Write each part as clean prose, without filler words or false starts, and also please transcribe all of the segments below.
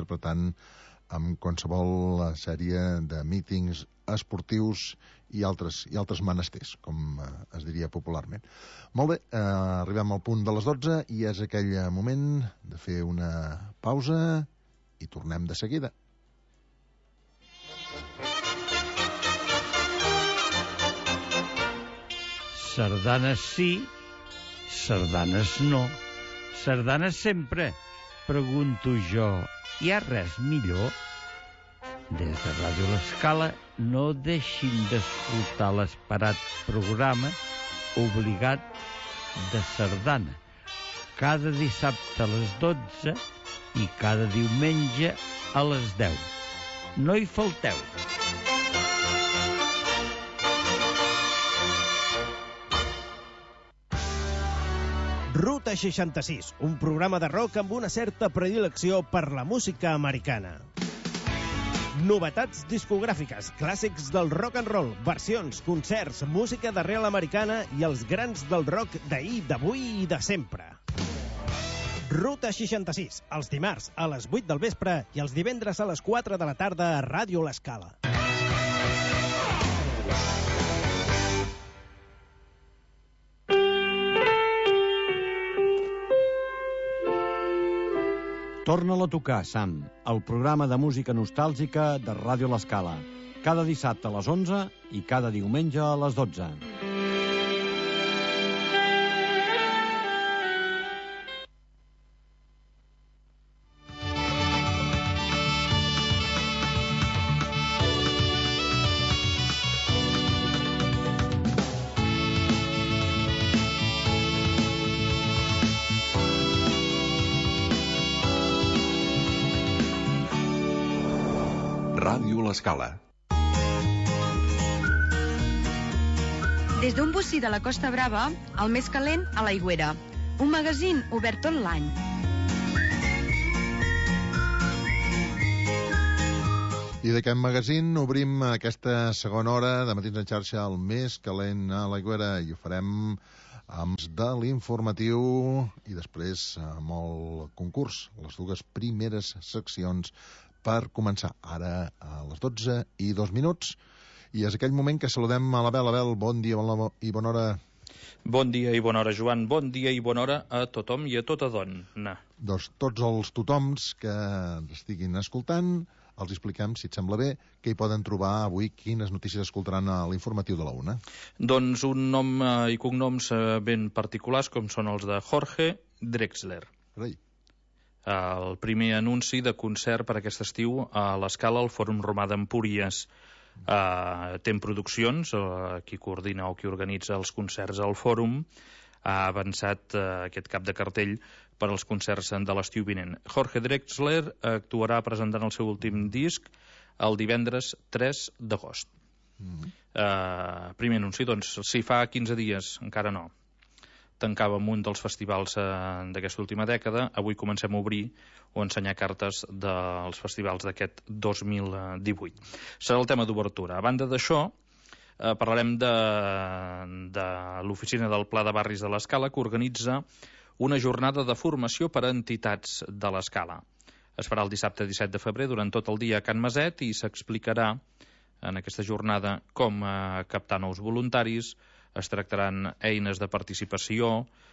interpretant amb qualsevol sèrie de mítings esportius i altres menesters, com es diria popularment. Molt bé, arribem al punt de les 12 i és aquell moment de fer una pausa i tornem de seguida. Sardanes sí, sardanes no. Sardanes sempre, pregunto jo. Hi ha res millor? Des de Ràdio L'Escala no deixin d'escoltar l'esperat programa Obligat de Sardana, cada dissabte a les 12 i cada diumenge a les 10. No hi falteu. Ruta 66, un programa de rock amb una certa predilecció per la música americana. Novetats discogràfiques, clàssics del rock and roll, versions, concerts, música d'arrel americana i els grans del rock d'ahir, d'avui i de sempre. Ruta 66, els dimarts a les 8 del vespre i els divendres a les 4 de la tarda a Ràdio L'Escala. Torna-la a tocar, Sam, el programa de música nostàlgica de Ràdio L'Escala. Cada dissabte a les 11 i cada diumenge a les 12. Ràdio L'Escala. Des d'un bocí de la Costa Brava, el més calent a l'Aigüera. Un magazín obert tot l'any. I d'aquest magazín obrim aquesta segona hora de Matins en xarxa, el més calent a l'Aigüera, i ho farem amb de l'informatiu i després amb el concurs, les dues primeres seccions per començar. Ara a les 12 i 2 minuts, i és aquell moment que saludem a l'Abel. Abel, bon dia i bona hora. Bon dia i bona hora, Joan. Bon dia i bona hora a tothom i a tota dona. Doncs tots els totoms que estiguin escoltant, els expliquem, si et sembla bé, què hi poden trobar avui, quines notícies escoltaran a l'informatiu de la una. Doncs un nom i cognoms ben particulars, com són els de Jorge Drexler. Carai. El primer anunci de concert per aquest estiu a l'Escala al Fòrum Romà d'Empúries. Tem Produccions, qui coordina o qui organitza els concerts al Fòrum, ha avançat aquest cap de cartell per als concerts de l'estiu vinent. Jorge Drexler actuarà presentant el seu últim disc el divendres 3 d'agost. Primer anunci, doncs, si fa 15 dies, encara no, tancàvem un dels festivals d'aquesta última dècada, avui comencem a obrir o a ensenyar cartes dels festivals d'aquest 2018. Serà el tema d'obertura. A banda d'això, parlarem de l'oficina del Pla de Barris de l'Escala, que organitza una jornada de formació per a entitats de l'Escala. Es farà el dissabte 17 de febrer durant tot el dia a Can Maset i s'explicarà en aquesta jornada com captar nous voluntaris. Es tractaran eines de participació,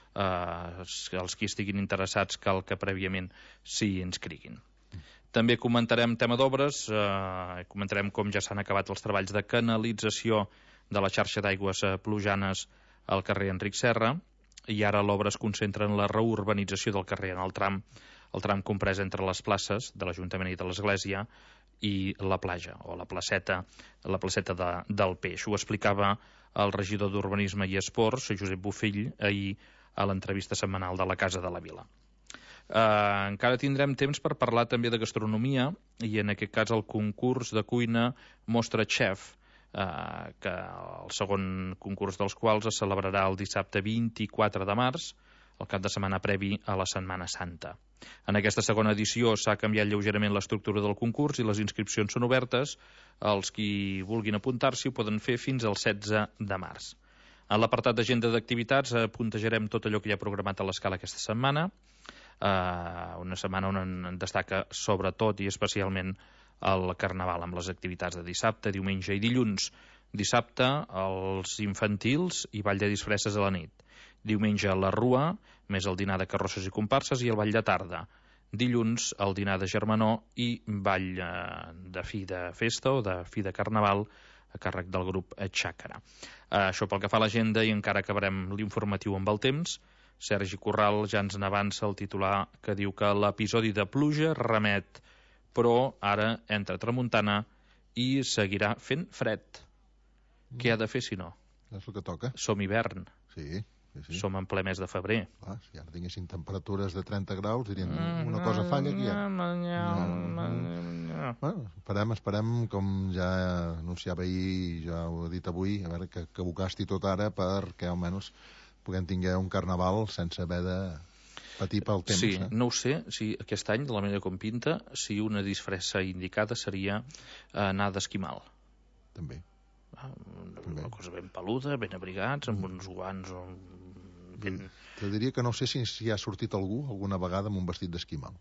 els qui estiguin interessats cal que prèviament s'hi inscriguin. També comentarem tema d'obres, comentarem com ja s'han acabat els treballs de canalització de la xarxa d'aigües plujanes al carrer Enric Serra, i ara l'obra es concentra en la reurbanització del carrer, en el tram comprès entre les places de l'Ajuntament i de l'Església i la platja, o la placeta del Peix. Ho explicava el regidor d'Urbanisme i Esports, Josep Bofill, ahir a l'entrevista setmanal de la Casa de la Vila. Encara tindrem temps per parlar també de gastronomia, i en aquest cas el concurs de cuina Mostra Chef, que el segon concurs dels quals es celebrarà el dissabte 24 de març, el cap de setmana previ a la Setmana Santa. En aquesta segona edició s'ha canviat lleugerament l'estructura del concurs i les inscripcions són obertes. Els qui vulguin apuntar-s'hi ho poden fer fins al 16 de març. En l'apartat d'agenda d'activitats puntejarem tot allò que hi ha programat a l'Escala aquesta setmana. una setmana on en destaca sobretot i especialment el Carnaval, amb les activitats de dissabte, diumenge i dilluns. Dissabte, els infantils i ball de disfresses a la nit. Diumenge, la rua, més el dinar de carrosses i comparses i el ball de tarda. Dilluns, el dinar de germanor i ball de fi de festa o de fi de Carnaval a càrrec del grup Xàcara. Això pel que fa a l'agenda, i encara acabarem l'informatiu amb el temps. Sergi Corral ja ens n'avança el titular que diu que l'episodi de pluja remet, però ara entra tramuntana i seguirà fent fred. Què ha de fer si no? És el que toca. Som hivern. Sí. Som en ple mes de febrer. Clar, si ara tinguessin temperatures de 30 graus, dirien una cosa falla aquí. Bueno, esperem, com ja anunciava ahir, ja ho he dit avui, a veure que ho gasti tot ara perquè almenys puguem tinguer un carnaval sense haver de patir pel temps. Sí, no ho sé, si aquest any, de la manera com pinta, si una disfressa indicada seria anar d'esquimal. També. Una cosa ben peluda, ben abrigats, amb uns guants Te diria que no sé si ha sortit algú alguna vegada amb un vestit d'esquimal.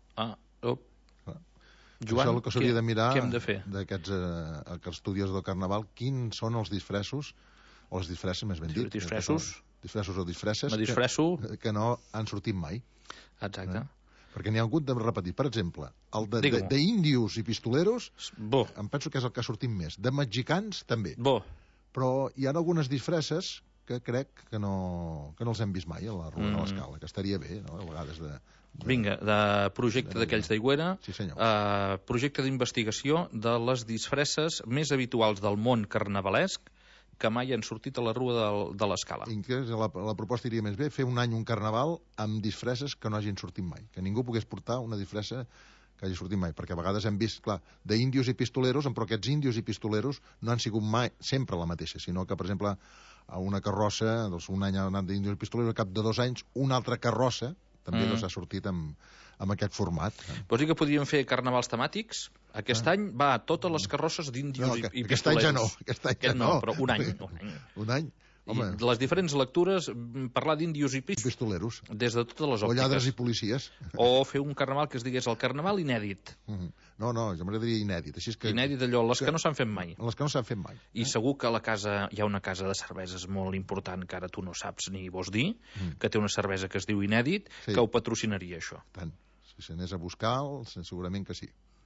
Joan, això és el que s'hauria de mirar què hem de fer? D'aquests estudiosos del Carnaval, quins són els disfressos o les disfresses, més ben dit. Disfressos o disfresses que no han sortit mai. Exacte. Perquè n'hi ha hagut de repetir. Per exemple, el d'índios i pistoleros, em penso que és el que ha sortit més. De mexicans, també. Però hi ha algunes disfresses que crec que no els hem vist mai a la Rua de l'Escala, que estaria bé, no?, a vegades de... Vinga, de projecte d'aquells d'Aigüera, sí, projecte d'investigació de les disfresses més habituals del món carnavalesc que mai han sortit a la Rua de l'Escala. La proposta iria més bé fer un any un carnaval amb disfresses que no hagin sortit mai, que ningú pogués portar una disfressa que hagi sortit mai, perquè a vegades hem vist, clar, d'índios i pistoleros, però aquests índios i pistoleros no han sigut mai sempre la mateixa, sinó que, per exemple, a una carrossa, doncs un any ha anat d'índios i pistoleros, al cap de 2 anys, una altra carrossa també s'ha sortit amb aquest format. Vols dir que podríem fer carnavals temàtics? Aquest any va a totes les carrosses d'índios i pistoleros. Aquest any ja no. Aquest no, però un any. Un any? I les diferents lectures, parlar d'índios i pistoleros des de totes les òptiques. O lladres i policies. O fer un carnaval que es digués el carnaval inèdit. No, jo m'agradaria inèdit. Inèdit allò, les que no s'han fet mai. Les que no s'han fet mai. I segur que a la casa hi ha una casa de cerveses molt important que ara tu no saps ni vols dir, que té una cervesa que es diu inèdit, que ho patrocinaria, això. Tant. Si s'anés a buscar, segurament que sí.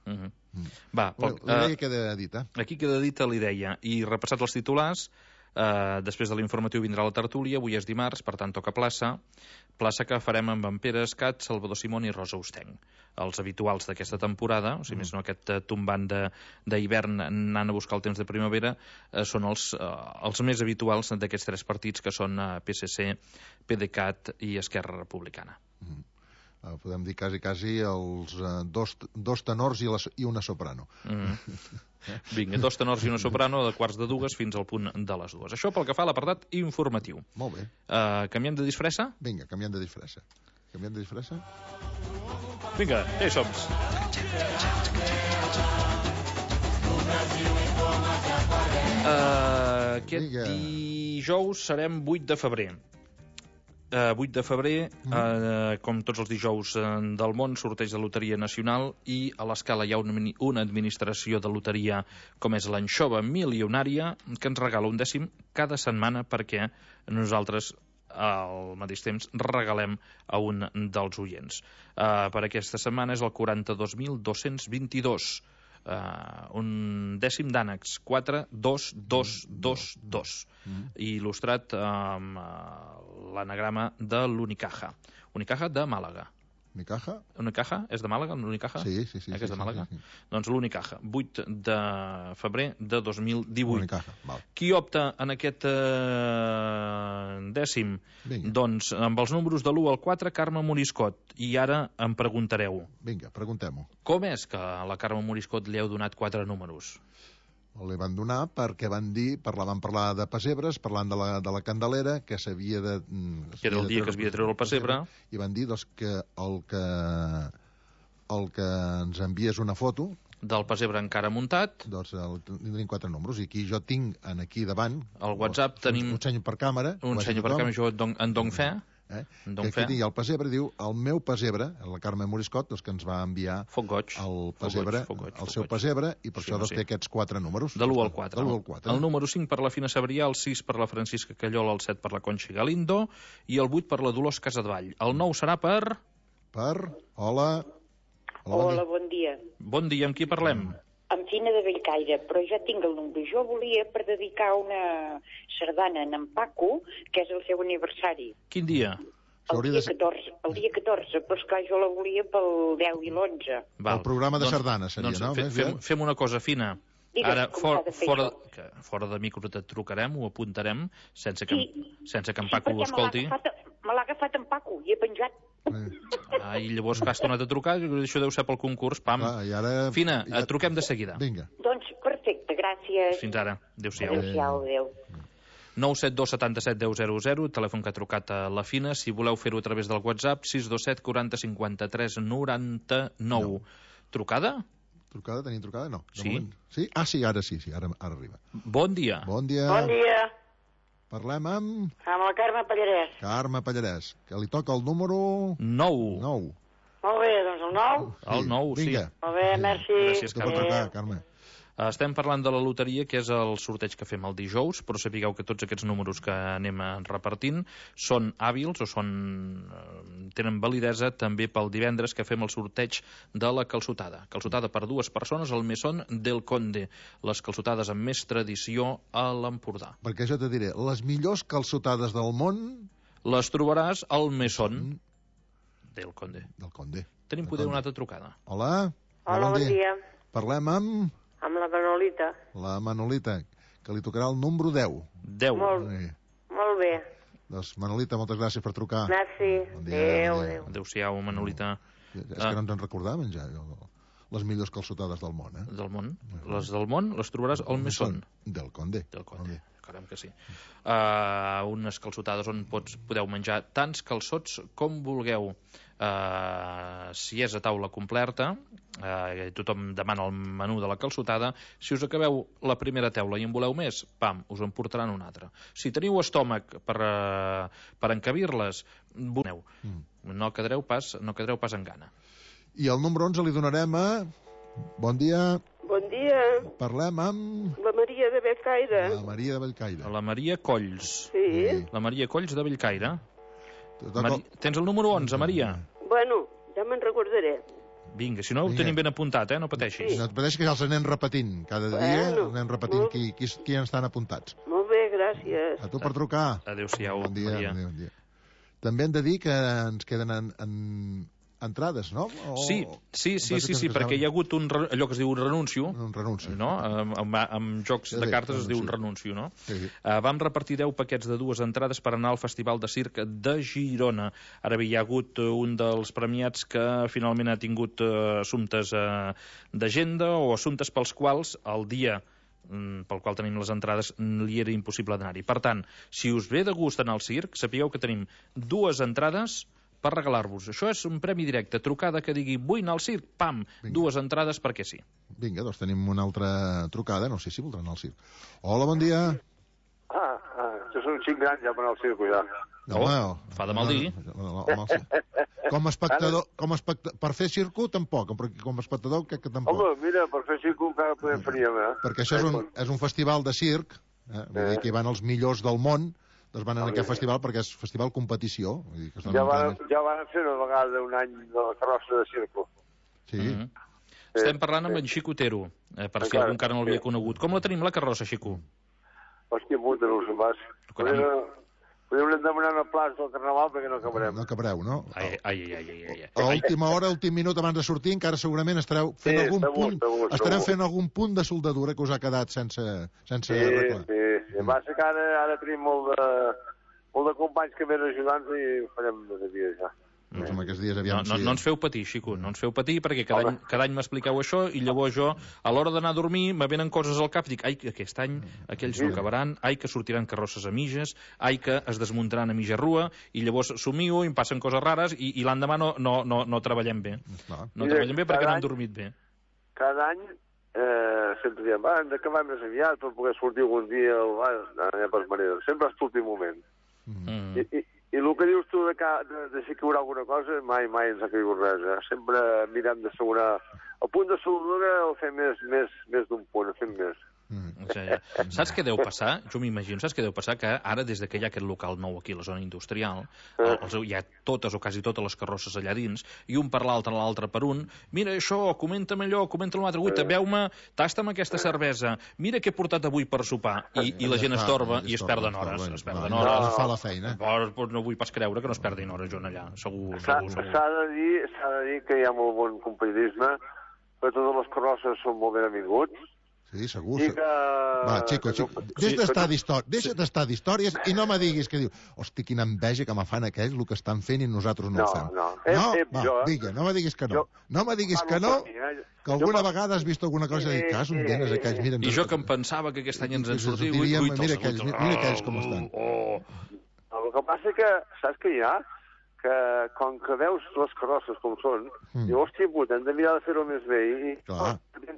Va, l'idea queda dita. Aquí queda dita l'idea. I repassats els titulars, després de l'informatiu vindrà la tertúlia. Avui és dimarts, per tant toca plaça que farem amb en Pere Escat, Salvador Simón i Rosa Ostenc, els habituals d'aquesta temporada, o sigui, més no aquest tombant d'hivern anant a buscar el temps de primavera, són els més habituals d'aquests 3 partits, que són PSC, PDeCAT i Esquerra Republicana. Podem dir quasi els dos tenors i una soprano. Vinga, 2 tenors i una soprano de 1:45 fins al punt de les 2. Això pel que fa a l'apartat informatiu. Molt bé. Canviem de disfressa? Vinga, canviem de disfressa. Vinga, ja hi som. Aquest dijous serem 8 de febrer. 8 de febrer, com tots els dijous del món, sorteig de Loteria Nacional, i a l'Escala hi ha una administració de loteria com és l'Anxova Milionària, que ens regala un dècim cada setmana perquè nosaltres al mateix temps regalem a un dels oients. Per aquesta setmana és el 42.222. Un dècim d'ànecs, 42222, il·lustrat amb l'anagrama de l'Unicaja. Unicaja de Màlaga. Unicaja? És de Màlaga, l'Unicaja? Sí. És de Màlaga? Doncs l'Unicaja, 8 de febrer de 2018. Unicaja, val. Qui opta en aquest dècim? Doncs amb els números de l'1 al 4, Carme Moriscot. I ara em preguntareu. Vinga, preguntem-ho. Com és que a la Carme Moriscot li heu donat 4 números? Li van donar perquè van parlar de pessebres, parlant de la Candelera, que s'havia de... Que era el dia que es havia de treure el pessebre. I van dir que el que ens envies una foto... Del pessebre encara muntat. Doncs tenim 4 números. I aquí jo tinc aquí davant... Al WhatsApp tenim... Un senyo per càmera. Un senyo per càmera, jo en dono fe. Don que aquí tingui el pessebre, diu, el meu pessebre, la Carme Moriscot, que ens va enviar Foc goig. el pessebre, el seu pessebre, i per això té aquests 4 números. De l'1 al 4. De l'1 al 4. El número 5 per la Fina Sabrià, el 6 per la Francisca Callola, el 7 per la Conxi Galindo i el 8 per la Dolors Casadevall. El 9 serà per... Hola. Hola, bon dia. Bon dia, amb qui parlem? Amb Fina de Bellcaire, però ja tinc el número. Jo volia per dedicar una sardana a en Paco, que és el seu aniversari. Quin dia? El dia 14, però esclar, jo la volia pel 10 i l'11. El programa de sardana seria, no? Fem una cosa, Fina. Ara, fora de micro et trucarem, ho apuntarem, sense que en Paco ho escolti. Me l'ha agafat en Paco i he penjat. I llavors que has tornat a trucar, això deu ser pel concurs, pam. Fina, et truquem de seguida. Vinga. Doncs perfecte, gràcies. Fins ara. Adéu-siau. Adéu. 972 77 10 00, telèfon que ha trucat a la Fina. Si voleu fer-ho a través del WhatsApp, 627 40 53 99. Trucada? Tenim trucada? No. Sí? Sí? Ah, sí, ara sí, ara arriba. Bon dia. Bon dia. Bon dia. Parlem amb... Amb la Carme Pallarès. Carme Pallarès, que li toca el número... 9. Molt bé, doncs el 9. El 9, sí. Vinga. Molt bé, merci. Gràcies, Carme. Estem parlant de la loteria, que és el sorteig que fem el dijous, però sapigueu que tots aquests números que anem repartint són hàbils o tenen validesa també pel divendres, que fem el sorteig de la calçotada. Calçotada per 2 persones al Mesón del Conde, les calçotades amb més tradició a l'Empordà. Perquè jo te diré, les millors calçotades del món... Les trobaràs al Mesón del Conde. Tenim poder una altra trucada. Hola, bon dia. Parlem amb... Amb la Manolita. La Manolita, que li tocarà el número 10. 10. Molt bé. Doncs, Manolita, moltes gràcies per trucar. Merci. Bon dia. Adéu-siau, Manolita. És que no ens en recordàvem, ja, les millors calçotades del món, eh? Del món. Les del món les trobaràs al Mesón. Del Conde. Caram que sí. Unes calçotades on podeu menjar tants calçots com vulgueu. Si és a taula completa, tothom demana el menú de la calçotada. Si us acabeu la primera taula i en voleu més, pam, us en portaran una altra. Si teniu estómac per encabir-les, boneu. No quedareu pas en gana. I el número 11 li donarem a... Bon dia. Bon dia. Parlem amb... La Maria de Bellcaire. La Maria de Bellcaire. La Maria Colls. Sí. La Maria Colls de Bellcaire. Tens el número 11, Maria? Bueno, ja me'n recordaré. Vinga, si no ho tenim ben apuntat, no pateixis. Sí. No et pateixis, que ja els anem repetint. Cada dia anem repetint qui estan apuntats. Molt bé, gràcies. A tu per trucar. Adéu-siau, Maria. Bon dia. També hem de dir que ens queden entrades, no? Sí, perquè hi ha hagut allò que es diu un renuncio. Un renunci. No? Amb jocs de cartes es diu un renuncio, no? Sí. Vam repartir 10 paquets de 2 entrades per anar al Festival de Circ de Girona. Ara bé, hi ha hagut un dels premiats que finalment ha tingut assumptes d'agenda o assumptes pels quals el dia pel qual tenim les entrades li era impossible d'anar-hi. Per tant, si us ve de gust anar al circ, sapigueu que tenim 2 entrades per regalar-vos. Això és un premi directe. Trucada que digui vull anar al circ, pam, 2 entrades perquè sí. Vinga, doncs tenim una altra trucada, no sé si voldran anar al circ. Hola, bon dia. Jo soc un xic gran ja per anar al circ, ja. Fa de mal dir. Com a espectador, per fer circo tampoc, però com a espectador crec que tampoc. Home, mira, per fer circo encara podem faríem, Perquè això és un festival de circ, vull dir que hi van els millors del món, doncs van a aquest festival perquè és festival competició. Vull dir que ja van fer una vegada un any de la carrossa de circo. Sí. Estem parlant amb en Xico Otero, per si algú encara no l'havia conegut. Com la tenim, la carrossa, Xico? Hòstia puta, no ho sé pas. Podem demanar una plaça del Carnaval perquè no cabrem. No cabreu, no? Ai. A última hora, últim minut abans de sortir, encara segurament estareu fent fent algun punt de soldadura que us ha quedat sense arreglar. Sí. Passa que ara tenim molt de companys que venen ajudant i farem de dia ja. Doncs en aquests dies aviam... No ens feu patir, Xico, no ens feu patir, perquè cada any m'expliqueu això i llavors jo, a l'hora d'anar a dormir, me venen coses al cap, dic, ai, que aquest any aquells no acabaran, ai, que sortiran carrosses a mitges, ai, que es desmuntaran a mitja rua, i llavors somio i em passen coses rares i l'endemà no treballem bé. No treballem bé perquè no hem dormit bé. Cada any sempre diem, hem d'acabar més aviat per poder sortir algun dia, per manera. Sempre és l'últim moment. I I el que dius tu de si caurà alguna cosa, mai ens ha caigut res. Sempre mirem d'assegurar. El punt de soldadura el fem més d'un punt, el fem més. Saps què deu passar? Jo m'imagino, saps què deu passar? Que ara, des que hi ha aquest local nou aquí a la zona industrial, hi ha totes o quasi totes les carrosses allà dins, i un per l'altre per un, mira això, comenta'm allò, comenta'm l'altre, ui, beu-me, tasta'm aquesta cervesa, mira què he portat avui per sopar, i la gent es torba i es perden hores. Es perden hores. Fa la feina. No vull pas creure que no es perdin hores, Joan, allà, segur. S'ha de dir que hi ha molt bon companyerisme, que totes les carrosses són molt benvinguts. Sí, segur. Va, Chico, deixa't d'estar d'històries i no me diguis que diu, hosti, quina enveja que me fan aquells el que estan fent i nosaltres no ho fem. No me diguis que no. No me diguis que no, que alguna vegada has vist alguna cosa i dic, cas, un dienes aquells, mira... I jo que em pensava que aquest any ens en sortiu... Mira aquells com estan. El que passa que, saps què hi ha? Que com que veus les carrosses com són, diu, hòstia puta, hem de mirar de fer-ho més bé i... Clar.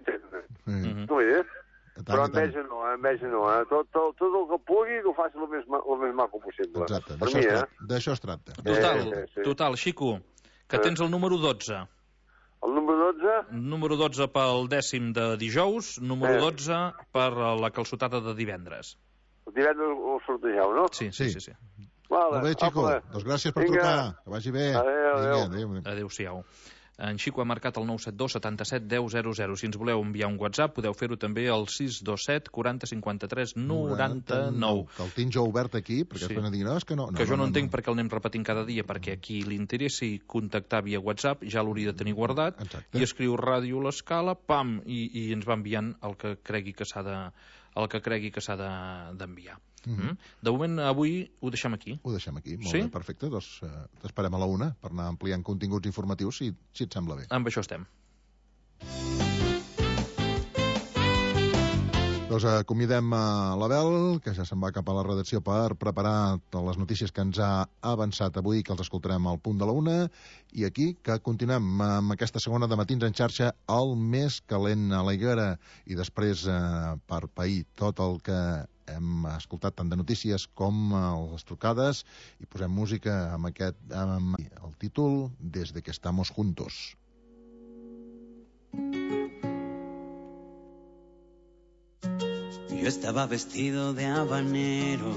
No hi és? Però enveja no. Tot el que pugui que ho faci el més maco possible. Exacte, d'això es tracta. Total, Xico, que tens el número 12. El número 12? Número 12 pel 10 de dijous, número 12 per la calçotada de divendres. El divendres ho sortegeu, no? Sí. Molt bé, Xico. Doncs gràcies per trucar. Que vagi bé. Adéu. Adéu-siau. En Xico ha marcat el 972 77 10 00. Si ens voleu enviar un WhatsApp, podeu fer-ho també al 627 40 53 99. Que el tinc jo obert aquí, perquè després no diguin, és que no. Que jo no entenc perquè el anem repetint cada dia, perquè a qui li interessi contactar via WhatsApp ja l'hauria de tenir guardat, i escriu Ràdio L'Escala, pam, i ens va enviant el que cregui que s'ha d'enviar. De moment, avui ho deixem aquí. Ho deixem aquí, molt bé, perfecte. Doncs t'esperem a la 1 per anar ampliant continguts informatius, si et sembla bé. Amb això estem. Doncs convidem a l'Abel, que ja se'n va cap a la redacció per preparar les notícies que ens ha avançat avui, que els escoltarem al punt de la 1, i aquí que continuem amb aquesta segona de Matins en xarxa, el més calent a la higuera, i després per pair tot el que hem escoltat tant de notícies com les trucades, i posem música amb el títol Desde que estamos juntos. Yo estaba vestido de habanero,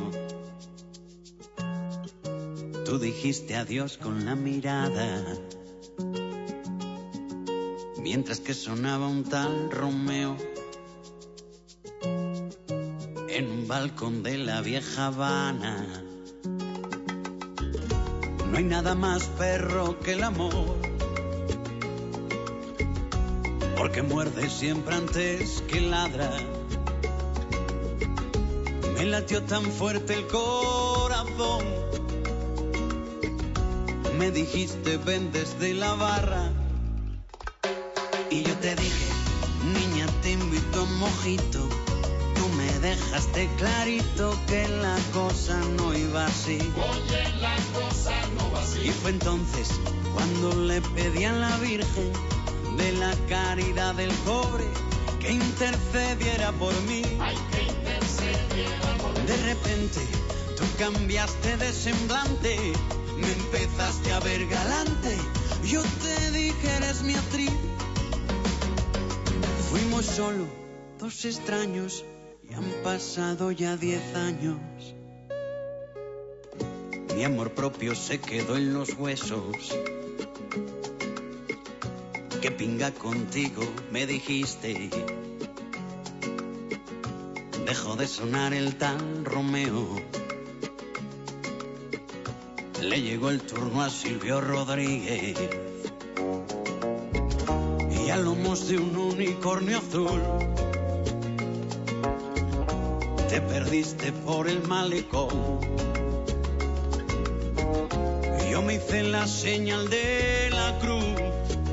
tú dijiste adiós con la mirada, mientras que sonaba un tal Romeo en un balcón de la vieja Habana. No hay nada más perro que el amor, porque muerde siempre antes que ladra. Me latió tan fuerte el corazón, me dijiste ven desde la barra, y yo te dije, niña, te invito a un mojito. Tú me dejaste clarito que la cosa no iba así. Oye, la cosa no va así. Y fue entonces cuando le pedí a la Virgen de la caridad del cobre que intercediera por mí. Ay, que intercediera por mí. De repente tú cambiaste de semblante, me empezaste a ver galante. Yo te dije, eres mi actriz. Fuimos solo dos extraños y han pasado ya 10 años. Mi amor propio se quedó en los huesos. Qué pinga contigo, me dijiste. Dejó de sonar el tal Romeo. Le llegó el turno a Silvio Rodríguez. Y a lomos de un unicornio azul te perdiste por el malecón. Yo me hice la señal de la cruz.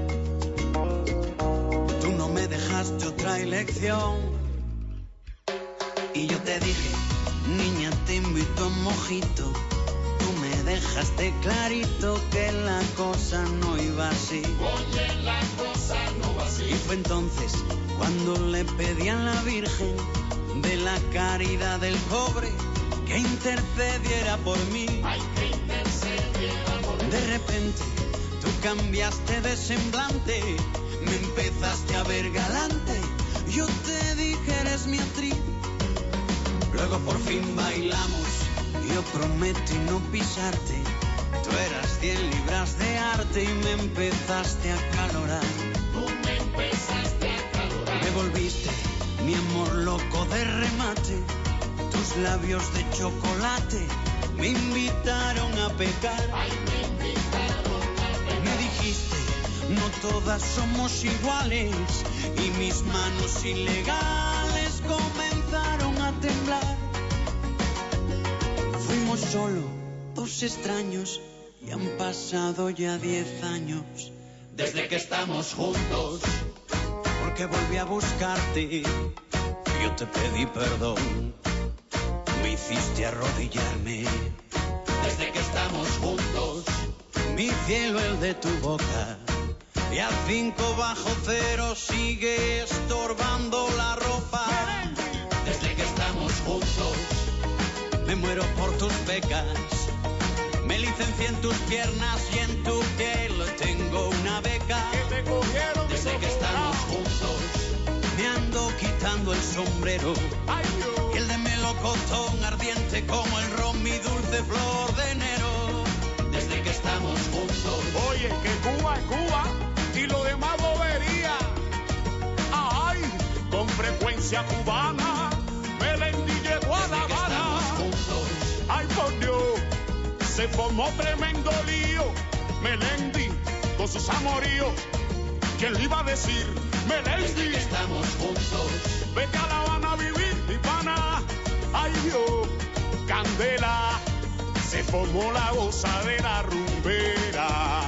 Tú no me dejaste otra elección. Y yo te dije, niña, te invito a un mojito. Tú me dejaste clarito que la cosa no iba así. Oye, la cosa no va así. Y fue entonces cuando le pedí a la Virgen de la caridad del pobre que intercediera por mí. Ay, que intercediera. De repente tú cambiaste de semblante, me empezaste a ver galante, yo te dije eres mi actriz. Luego por fin bailamos, yo prometí no pisarte, tú eras 10 libras de arte y me empezaste a acalorar. Me volviste mi amor loco de remate, tus labios de chocolate me invitaron a pecar. Me dijiste, no todas somos iguales, y mis manos ilegales comenzaron a temblar. Fuimos solo 2 extraños y han pasado ya 10 años desde que estamos juntos. Porque volví a buscarte, yo te pedí perdón, me hiciste arrodillarme. Desde que estamos juntos, mi cielo el de tu boca, y a 5 bajo cero sigue estorbando la ropa. Desde que estamos juntos, me muero por tus pecas, me licencié en tus piernas y en tu piel tengo una beca. Desde que estamos juntos, me ando quitando el sombrero y el de melocotón ardiente como el ron, mi dulce flor de enero. Desde que estamos juntos. Oye, que Cuba es Cuba y lo demás bobería. Ay, con frecuencia cubana, Melendi llegó a La Habana. Ay, por Dios, se formó tremendo lío. Melendi con sus amoríos. ¿Quién le iba a decir? Melendi. Desde que estamos juntos. Vete a La Habana a vivir, mi pana. Ay, Dios, candela. Se formó la gozadera rumbera.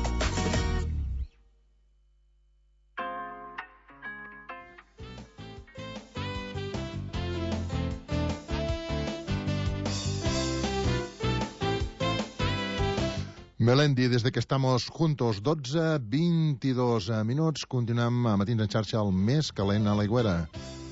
Melendi, desde que estamos juntos, 12:22 minuts. Continuem a Matins en xarxa, el més calent a l'Aigüera.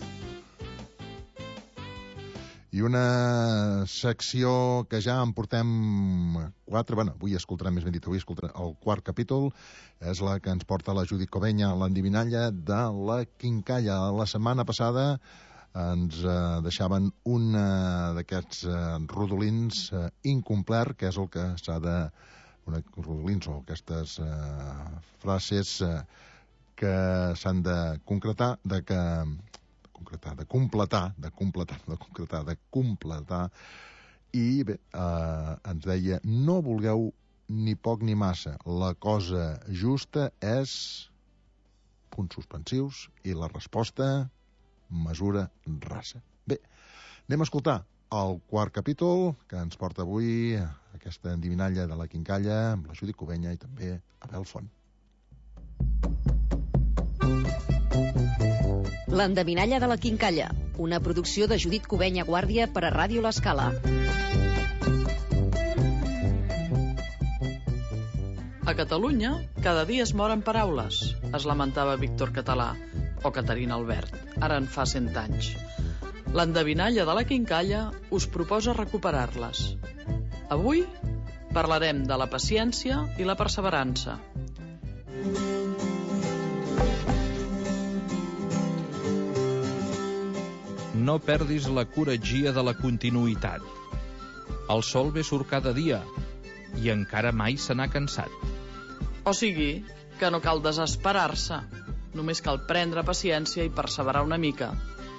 I una secció que ja en portem 4, bueno, avui escoltarem, més ben dit, avui escoltarem el 4 capítol, és la que ens porta la Judit Covenya, l'endivinalla de la Quincalla. La setmana passada ens deixaven un d'aquests rodolins incomplert, que és el que s'ha de... rodolins o aquestes frases que s'han de concretar, de completar, i bé, ens deia, no vulgueu ni poc ni massa, la cosa justa és punts suspensius i la resposta mesura rasa. Bé, anem a escoltar el 4 capítol que ens porta avui aquesta endivinalla de la Quincalla amb la Judit Covenya i també Abel Font. L'endevinalla de la Quincalla, una producció de Judit Covenya Guàrdia per a Ràdio L'Escala. A Catalunya, cada dia es moren paraules, es lamentava Víctor Català o Caterina Albert, ara en fa 100 anys. L'endevinalla de la Quincalla us proposa recuperar-les. Avui parlarem de la paciència i la perseverança. No perdis la coratgia de la continuïtat. El sol ve surt cada dia i encara mai se n'ha cansat. O sigui, que no cal desesperar-se, només cal prendre paciència i perseverar una mica.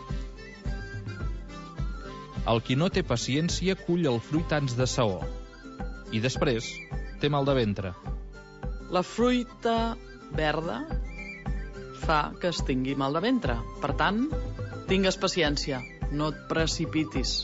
El qui no té paciència cull el fruit ans de saó i després té mal de ventre. La fruita verda fa que es tingui mal de ventre. Per tant, tingues paciència, no et precipitis.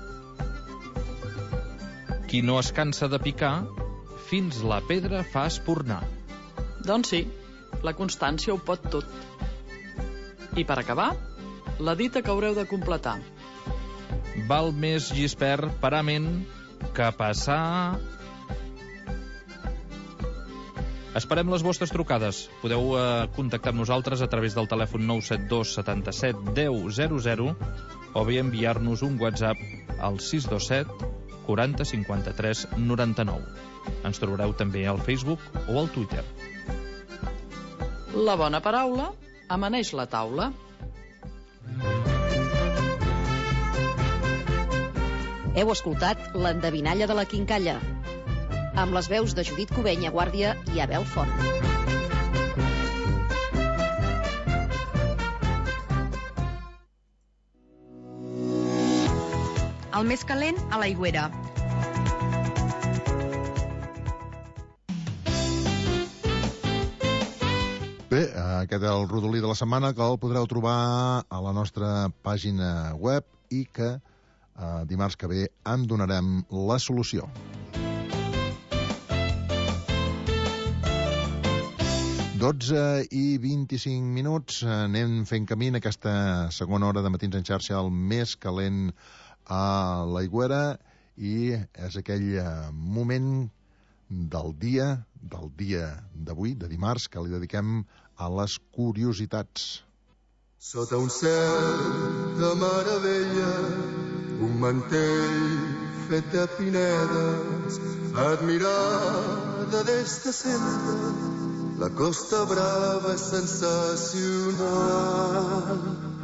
Qui no es cansa de picar, fins la pedra fa espurnar. Doncs sí, la constància ho pot tot. I per acabar, la dita que haureu de completar. Val més gispert parament que passar... Esperem les vostres trucades. Podeu contactar amb nosaltres a través del telèfon 972 77 10 00 o bé enviar-nos un WhatsApp al 627 40 53 99. Ens trobareu també al Facebook o al Twitter. La bona paraula amaneix la taula. Heu escoltat l'endevinalla de la quincalla, amb les veus de Judit Cubenya Guàrdia i Abel Font. El més calent a l'aigüera. Bé, aquest és el rodolí de la setmana, que el podreu trobar a la nostra pàgina web i que dimarts que ve en donarem la solució. i 25 minuts, anem fent camí en aquesta segona hora de Matins en xarxa, el més calent a l'aigüera, i és aquell moment del dia d'avui, de dimarts, que li dediquem a les curiositats. Sota un cel de meravella, un mantell fet de pinedes, admirada des de sempre, la Costa Brava és sensacional.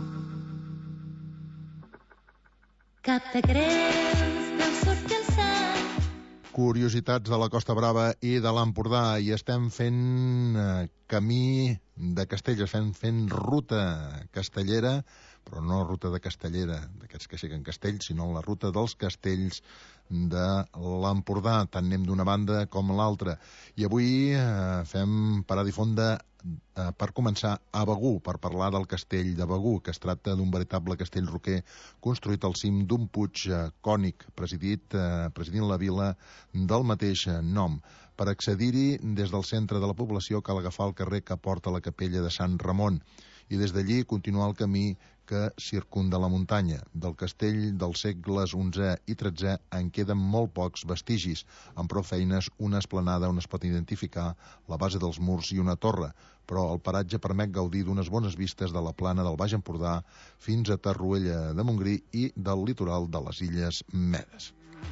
Cap de Creus, del sud del Sant. Curiositats de la Costa Brava i de l'Empordà, i estem fent camí de Castell, estem fent ruta castellera, però no ruta de castellera, d'aquests que aixequen castells, sinó la ruta dels castells de l'Empordà. Tant anem d'una banda com l'altra. I avui fem parada i fonda per començar a Begur, per parlar del castell de Begur, que es tracta d'un veritable castell roquer construït al cim d'un puig cònic, presidint la vila del mateix nom. Per accedir-hi, des del centre de la població, cal agafar el carrer que porta a la capella de Sant Ramon i des d'allí continuar el camí que circunda la muntanya. Del castell dels segles XI i XIII en queden molt pocs vestigis, amb prou feines una esplanada on es pot identificar la base dels murs i una torre, però el paratge permet gaudir d'unes bones vistes de la plana del Baix Empordà fins a Torroella de Montgrí i del litoral de les Illes Medes.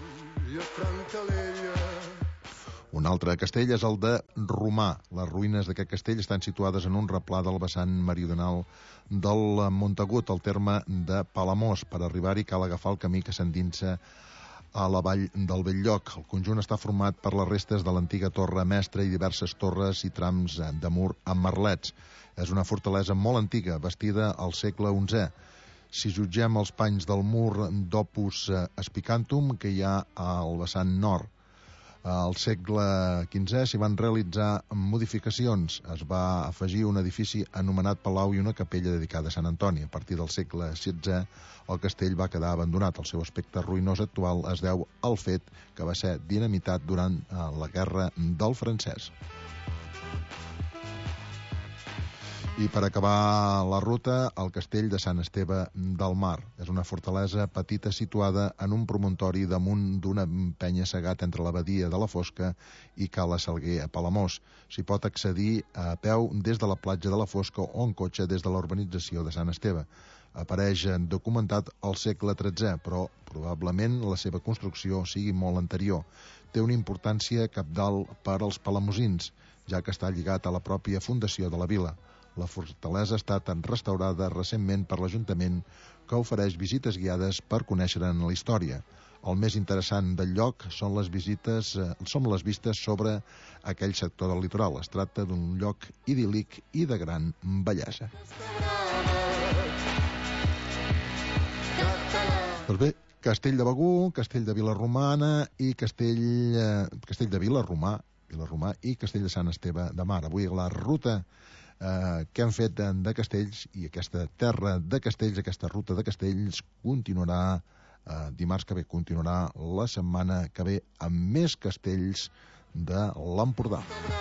Un altre castell és el de Romà. Les ruïnes d'aquest castell estan situades en un replà del vessant meridional del Montagut, al terme de Palamós. Per arribar-hi cal agafar el camí que s'endinsa a la vall del Belllloc. El conjunt està format per les restes de l'antiga torre mestra i diverses torres i trams de mur amb merlets. És una fortalesa molt antiga, bastida al segle XI. Si jutgem els panys del mur d'Opus Spicantum que hi ha al vessant nord, al segle XV s'hi van realitzar modificacions. Es va afegir un edifici anomenat Palau i una capella dedicada a Sant Antoni. A partir del segle XVI el castell va quedar abandonat. El seu aspecte ruïnós actual es deu al fet que va ser dinamitat durant la Guerra del Francès. I per acabar la ruta, el castell de Sant Esteve del Mar. És una fortalesa petita situada en un promontori damunt d'una penya-segat entre l'abadia de la Fosca i Cala Salguer a Palamós. S'hi pot accedir a peu des de la platja de la Fosca o en cotxe des de la urbanització de Sant Esteve. Apareix documentat al segle XIII, però probablement la seva construcció sigui molt anterior. Té una importància cabdal per als palamosins, ja que està lligat a la pròpia fundació de la vila. La fortalesa ha estat restaurada recentment per l'Ajuntament, que ofereix visites guiades per conèixer-ne la història. El més interessant del lloc són les vistes sobre aquell sector del litoral. Es tracta d'un lloc idíl·lic i de gran bellesa. Doncs bé, Castell de Begur, Castell de Vilarromana i Castell de Vilarromà i Castell de Sant Esteve de Mar. Avui la ruta que hem fet de castells, i aquesta terra de castells, aquesta ruta de castells continuarà dimarts que ve, continuarà la setmana que ve amb més castells de l'Empordà.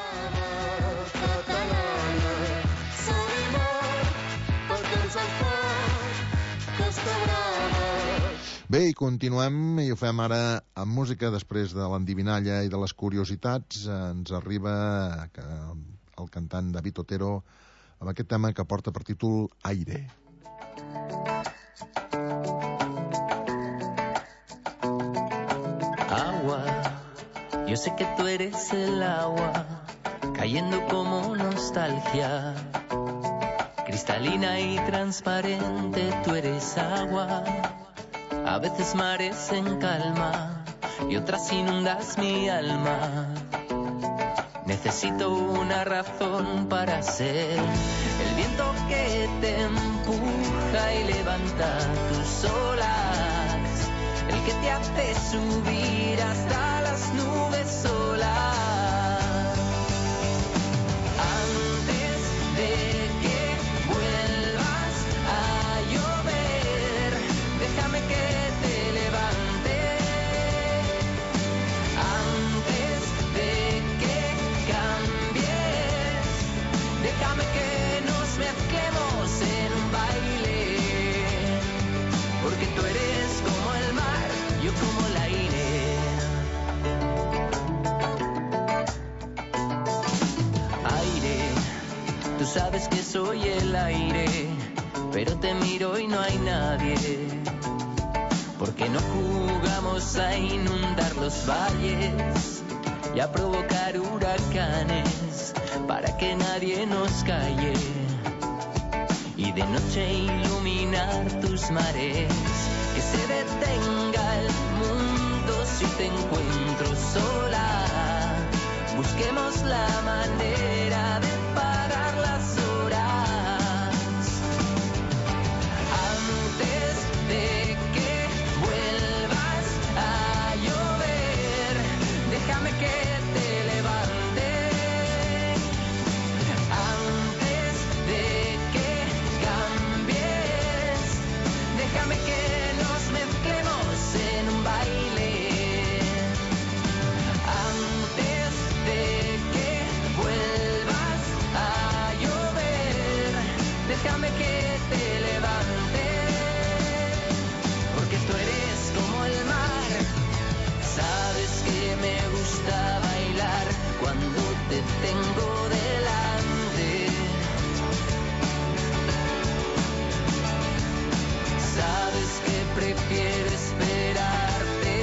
Bé, i continuem, i ho fem ara amb música. Després de l'endivinalla i de les curiositats ens arriba el cantant David Otero amb aquest tema que porta per títol Aire. Yo sé que tú eres el agua, cayendo como nostalgia. Cristalina y transparente, tú eres agua. A veces mares en calma y otras inundas mi alma. Necesito una razón para ser el viento que te empuja y levanta tus olas, el que te hace subir hasta las nubes solas. Antes de que vuelvas a llover, déjame que te levante. Antes de que cambies, déjame que nos mezclemos en un baile, porque tú eres como el mar, yo como el aire. Aire, tú sabes que soy el aire, pero te miro y no hay nadie. Porque no jugamos a inundar los valles y a provocar huracanes para que nadie nos calle. Y de noche iluminar tus mares, que se detenga el mundo si te encuentro sola. Busquemos la manera de parar las horas. Antes de que vuelvas a llover, déjame que te levante. Antes de que cambies, déjame que nos mezclemos en un baile. Antes de que vuelvas a llover, déjame que te levante, porque tú eres como el mar. Sabes que me gusta bailar cuando te tengo delante. Sabes que prefiero esperarte.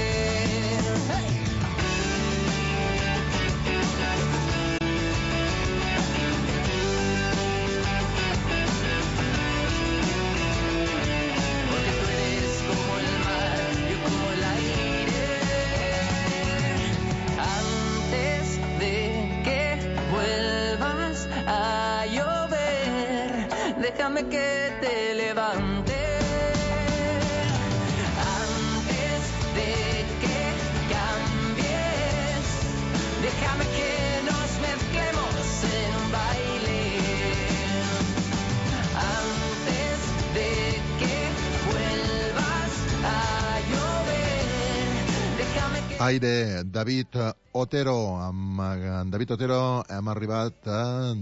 Porque tú eres como el mar, yo como el aire. Antes de que vuelvas a llover, déjame que te levante. Antes de que cambies, déjame que nos mezclemos en un baile. Antes de que vuelvas a llover, déjame que... Aire, David Otero. Amb en David Otero hem arribat a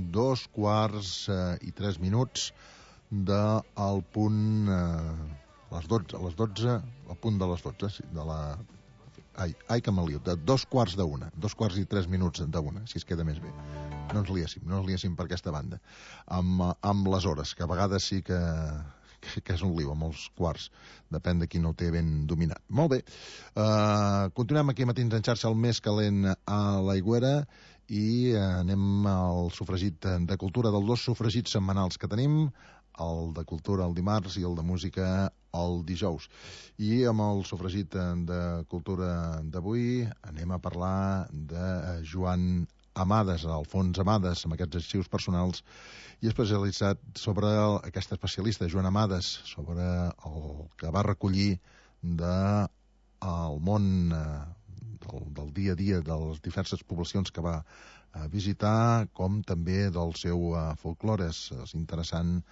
2:03 del punt les 12, a les 12, al punt de les 12, sí, de la... Ai, que me lio, de 2:15, 2:03 d'una, si es queda més bé. No ens liéssim per aquesta banda. Amb les hores, que a vegades sí que és un lío, amb els quarts. Depèn de qui no ho té ben dominat. Molt bé. Continuem aquí matins en xarxa, el més calent a l'Aigüera, i anem al sofregit de cultura, dels dos sofregits setmanals que tenim, el de cultura el dimarts i el de música el dijous. I amb el sofregit de cultura d'avui anem a parlar de Joan Amades, Alfons Amades, amb aquests arxius personals, i especialitzat sobre aquesta especialista, Joan Amades, sobre el que va recollir del món del dia a dia de les diverses poblacions que va visitar, com també del seu folklore. És interessant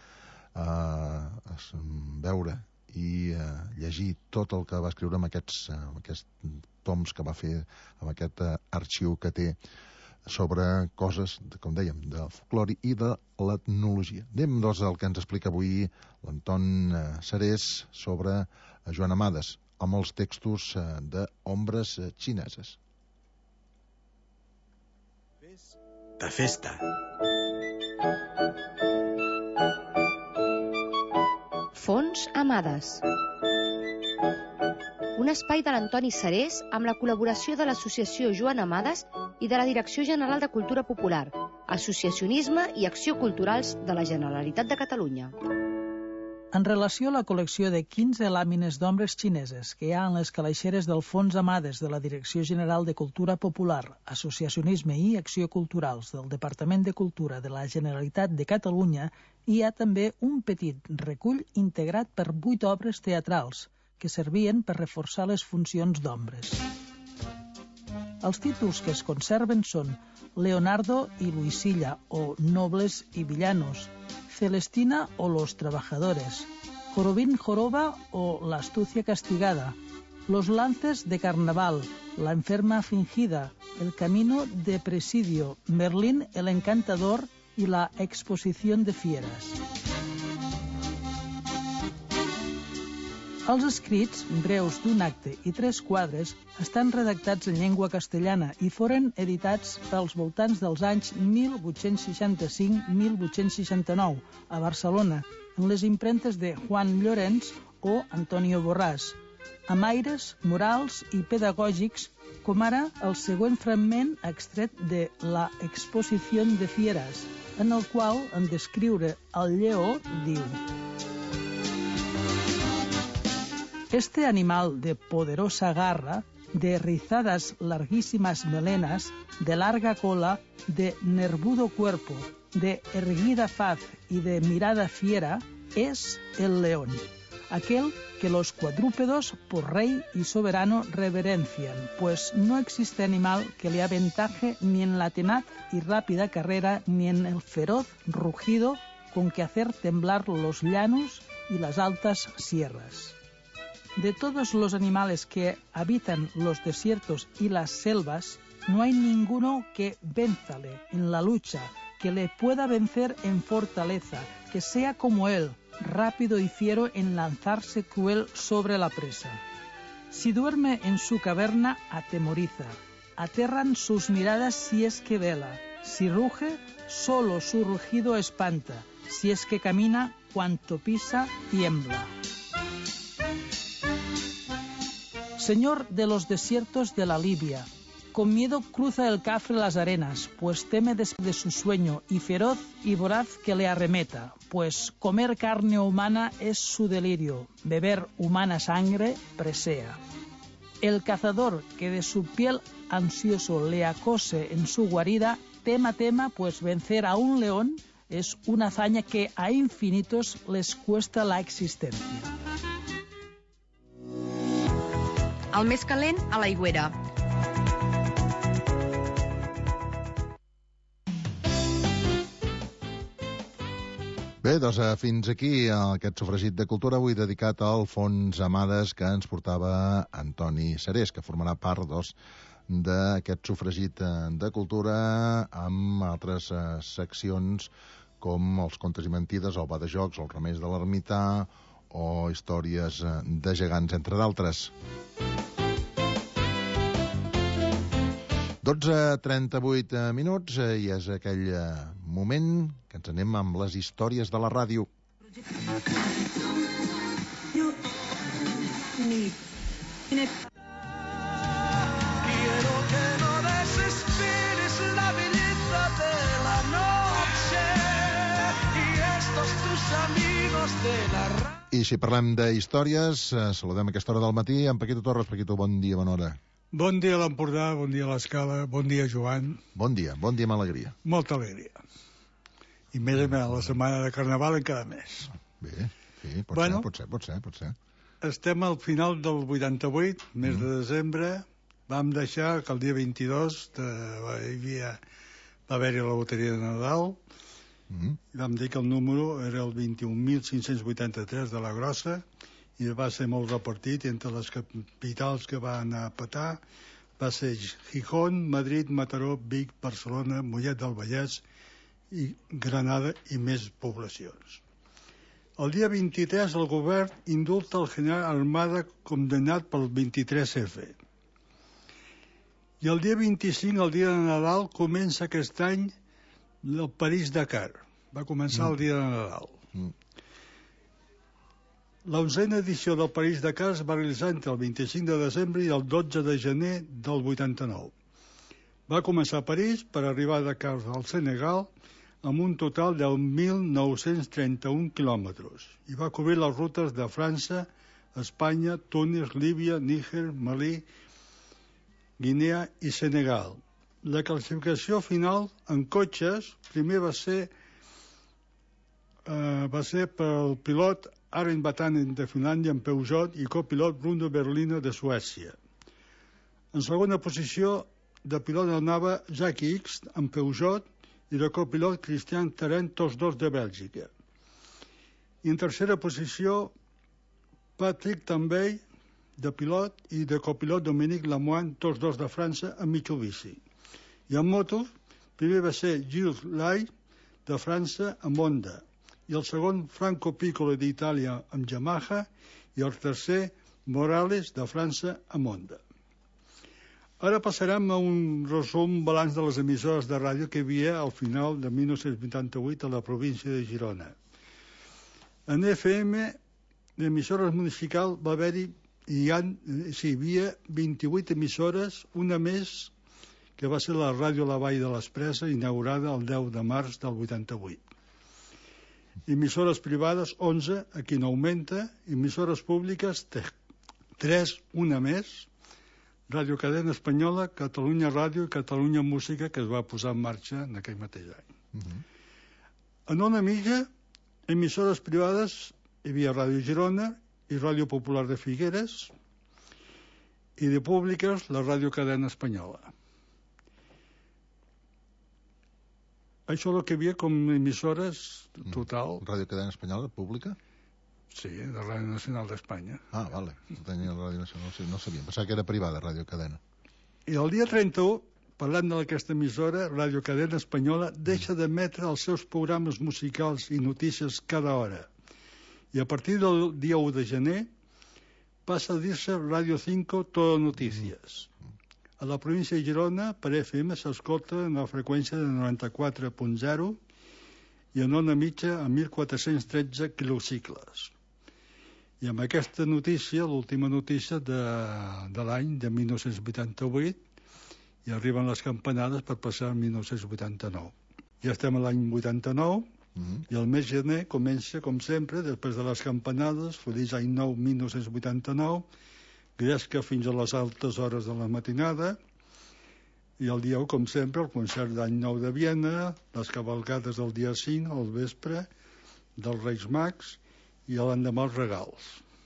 veure i llegir tot el que va escriure amb aquests toms que va fer, amb aquest arxiu que té sobre coses, com dèiem, de folklore i de l'etnologia. Anem doncs al que ens explica avui l'Anton Serés sobre Joan Amades, amb els textos d'ombres xineses. De festa. Fons Amades. Una un espai de l'Antoni Serés amb la col·laboració de l'Associació Joan Amades i de la Direcció General de Cultura Popular, Associacionisme i Acció Culturals de la Generalitat de Catalunya. En relació a la col·lecció de 15 làmines d'ombres xineses que hi ha en les calaixeres del Fons Amades de la Direcció General de Cultura Popular, Associacionisme i Acció Culturals del Departament de Cultura de la Generalitat de Catalunya, hi ha també un petit recull integrat per 8 obres teatrals que servien per reforçar les funcions d'ombres. Els títols que es conserven són Leonardo y Luisilla o Nobles y Villanos, Celestina o Los Trabajadores, Jorobín Joroba o La Astucia Castigada, Los Lances de Carnaval, La Enferma Fingida, El Camino de Presidio, Merlín el Encantador y La Exposición de Fieras. Els escrits, breus d'un acte i 3 quadres, estan redactats en llengua castellana i foren editats pels voltants dels anys 1865-1869 a Barcelona, en les impremtes de Juan Llorens o Antonio Borràs, amb aires morals i pedagògics, com ara el següent fragment extret de La Exposición de Fieras, en el qual, en descriure el lleó, diu: Este animal de poderosa garra, de rizadas larguísimas melenas, de larga cola, de nervudo cuerpo, de erguida faz y de mirada fiera, es el león, aquel que los cuadrúpedos por rey y soberano reverencian, pues no existe animal que le aventaje ni en la tenaz y rápida carrera, ni en el feroz rugido con que hacer temblar los llanos y las altas sierras. De todos los animales que habitan los desiertos y las selvas, no hay ninguno que vénzale en la lucha, que le pueda vencer en fortaleza, que sea como él, rápido y fiero en lanzarse cruel sobre la presa. Si duerme en su caverna, atemoriza. Aterran sus miradas si es que vela. Si ruge, solo su rugido espanta. Si es que camina, cuanto pisa, tiembla. Señor de los desiertos de la Libia, con miedo cruza el cafre las arenas, pues teme de su sueño, y feroz y voraz que le arremeta, pues comer carne humana es su delirio, beber humana sangre presea. El cazador que de su piel ansioso le acose en su guarida, tema, pues vencer a un león es una hazaña que a infinitos les cuesta la existencia. El més calent a l'Aigüera. Bé, doncs fins aquí aquest sofregit de cultura avui dedicat al Fons Amades que ens portava Antoni Serés, que formarà part d'aquest sofregit de cultura amb altres seccions com els contes i mentides, el Ba de Jocs, el Remeis de l'Ermità o històries de gegants, entre d'altres. 12:38 minuts i és aquell moment que ens anem amb les històries de la ràdio. Quiero que no desesperes la belleza de la noche y estos tus amigos de la ràdio. I si parlem d'històries, saludem a aquesta hora del matí amb Paquito Torres. Paquito, bon dia, bona hora. Bon dia a l'Empordà, bon dia a l'Escala, bon dia, Joan. Bon dia amb alegria. Molta alegria. I més a la setmana de Carnaval encara més. Bé, sí, pot ser. Estem al final del 88, mes de desembre. Vam deixar que el dia 22 va haver-hi la loteria de Nadal. Vam dir que el número era el 21.583 de la grossa i va ser molt repartit entre les capitals que van a petar. Va ser Gijón, Madrid, Mataró, Vic, Barcelona, Mollet del Vallès i Granada i més poblacions. El dia 23 el govern indulta el general Armada condemnat pel 23F. I el dia 25, el dia de Nadal, comença aquest any el París-Dakar. Va començar el dia de Nadal. L'onzena edició del París-Dakar es va realitzar entre el 25 de desembre i el 12 de gener del 89. Va començar a París per arribar a Dakar al Senegal amb un total de 1.931 quilòmetres i va cobrir les rutes de França, Espanya, Tunis, Líbia, Níger, Malí, Guinea i Senegal. La classificació final en cotxes primer va ser pel pilot Arjen Vatanen de Finlàndia en Peugeot i copilot Bruno Berliner de Suècia. En segona posició de pilot anava Jackie X en Peugeot i de copilot Christian Terren, tots dos de Bèlgica. I en tercera posició Patrick Tambay de pilot i de copilot Dominique Lamoine, tots dos de França amb Mitsubishi. I en moto primer va ser Gilles Lai de França amb Honda i el segon Franco Piccolo d'Itàlia amb Yamaha i el tercer Morales de França amb Honda. Ara passarem a un resum balanç de les emissores de ràdio que hi havia al final de 1988 a la província de Girona. En FM, d'emissores municipals, va haver-hi hi havia 28 emissores, una més que va ser la Ràdio La Vall de l'Expressa, inaugurada el 10 de març del 88. Emissores privades, 11, aquí no augmenta. Emissores públiques, 3, una més. Ràdio Cadena Espanyola, Catalunya Ràdio i Catalunya Música, que es va posar en marxa en aquell mateix any. En Ona Milla, emissores privades, hi havia Ràdio Girona i Ràdio Popular de Figueres, i de públiques, la Ràdio Cadena Espanyola. Això és el que hi havia com emissores total. Ràdio Cadena Espanyola, pública? Sí, de Ràdio Nacional d'Espanya. Ah, vale. No tenia Ràdio Nacional, no sabia. Pensava que era privada, Ràdio Cadena. I el dia 31, parlant d'aquesta emissora, Ràdio Cadena Espanyola deixa d'emetre els seus programes musicals i notícies cada hora. I a partir del dia 1 de gener passa a dir-se Ràdio 5 Todo Notícies. A la província de Girona, per FM, s'escolta en la freqüència de 94.0 i en Ona Mitja a 1.413 quilocicles. I amb aquesta notícia, l'última notícia de l'any de 1988, i arriben les campanades per passar a 1989. Ja estem a l'any 89, i el mes de gener comença, com sempre, després de les campanades, Feliç any nou 1989, gresca fins a les altes hores de la matinada, i el dia 1, com sempre, el concert d'any nou de Viena, les cavalcades del dia 5, al vespre, dels Reis Mags, i l'endemà els regals.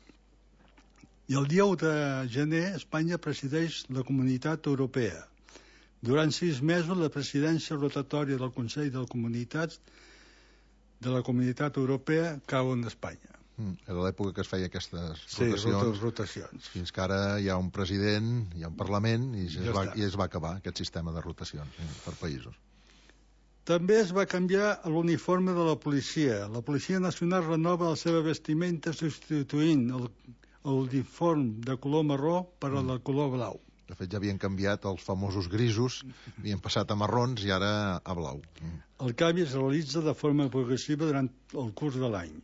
I el dia 1 de gener, Espanya presideix la Comunitat Europea. Durant 6 mesos, la presidència rotatòria del Consell de Comunitats de la Comunitat Europea cau en Espanya. Era l'època que es feia aquestes rotacions. Fins que ara hi ha un president, hi ha un Parlament i es va acabar aquest sistema de rotacions per països. També es va canviar l'uniforme de la policia. La Policia Nacional renova la seva vestimenta substituint l'uniforme de color marró per el de color blau. De fet, ja havien canviat els famosos grisos, havien passat a marrons i ara a blau. El canvi es realitza de forma progressiva durant el curs de l'any.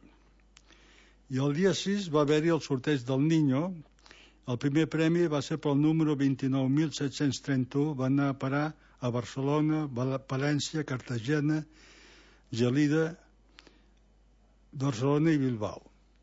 I el dia 6 va haver-hi el sorteig del Niño. El primer premi va ser pel número 29.731, va anar a parar a Barcelona, València, Cartagena, Gelida, Barcelona i Bilbao.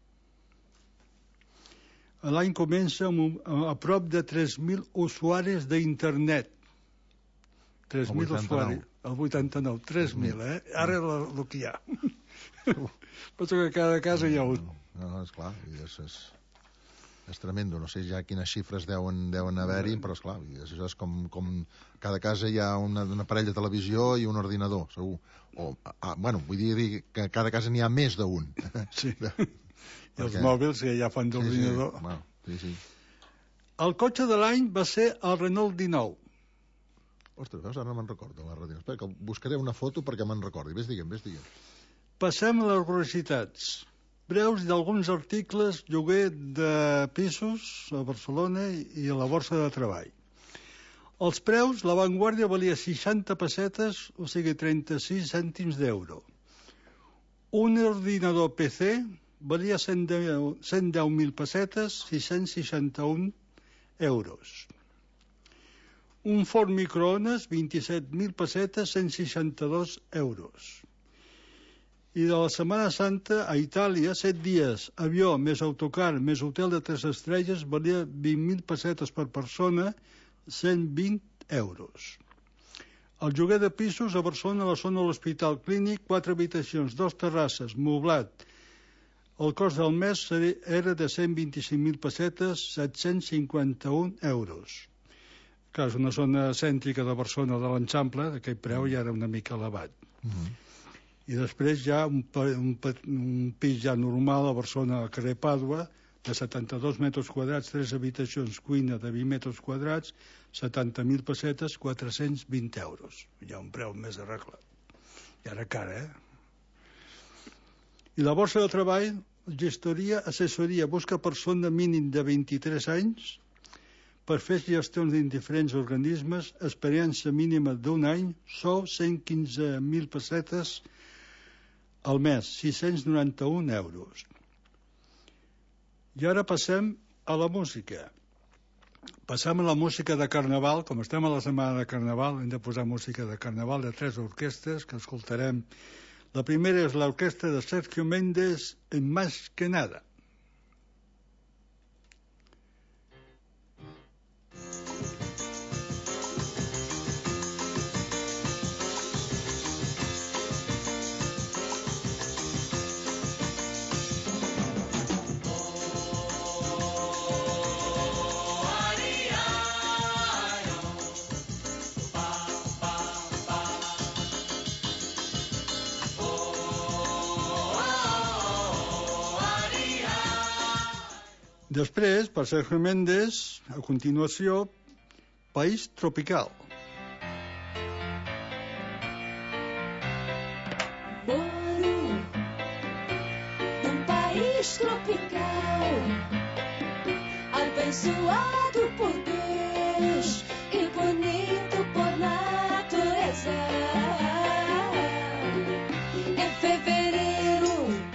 L'any comença a prop de 3.000 usuaris d'internet. 3.000 usuaris. El 89, 3.000, Ara el que hi ha. Penso que cada casa hi ha un. No, esclar, és tremendo. No sé ja quines xifres deuen haver-hi, però esclar, això és com cada casa hi ha un aparell de televisió i un ordinador, segur. Bueno, vull dir que cada casa n'hi ha més d'un. Sí. I els mòbils que ja fan d'ordinador. Sí. El cotxe de l'any va ser el Renault 19. Ostres, veus, ara no me'n recordo la ràdio. Espera, que buscaré una foto perquè me'n recordi. Ves diguem. Passem a les curiositats. Breus d'alguns articles, lloguer de pisos a Barcelona i a la borsa de treball. Els preus, la Vanguardia valia 60 pessetes, o sigui 36 cèntims d'euro. Un ordinador PC valia 110.000 pessetes, 661 euros. Un forn microones, 27.000 pessetes, 162 euros. I de la Setmana Santa, a Itàlia, 7 dies, avió, més autocar, més hotel de 3 estrelles, valia 20.000 pessetes per persona, 120 euros. El lloguer de pisos a Barcelona, a la zona de l'Hospital Clínic, 4 habitacions, 2 terrasses, moblat. El cost del mes era de 125.000 pessetes, 751 euros. Clar, és una zona cèntrica de Barcelona, de l'Eixample, d'aquell preu ja era una mica elevat. I després ja un pis ja normal a Barcelona, al carrer Pàdua, de 72 metres quadrats, 3 habitacions, cuina de 20 metres quadrats, 70.000 pessetes, 420 euros. Hi ha un preu més arreglat. I ara cara, I la borsa de treball, gestoria, assessoria, busca persona mínim de 23 anys per fer gestions d'indiferents organismes, experiència mínima d'1 any, sou 115.000 pessetes al mes, 691 euros. I ara passem a la música. Passem a la música de Carnaval. Com estem a la setmana de Carnaval, hem de posar música de Carnaval de 3 orquestres que escoltarem. La primera és l'orquestra de Sergio Méndez en Más que Nada. Després, per Sergio Méndez, a continuació, País Tropical. Moro num país tropical, abençoado por Deus e bonito por natureza. Em fevereiro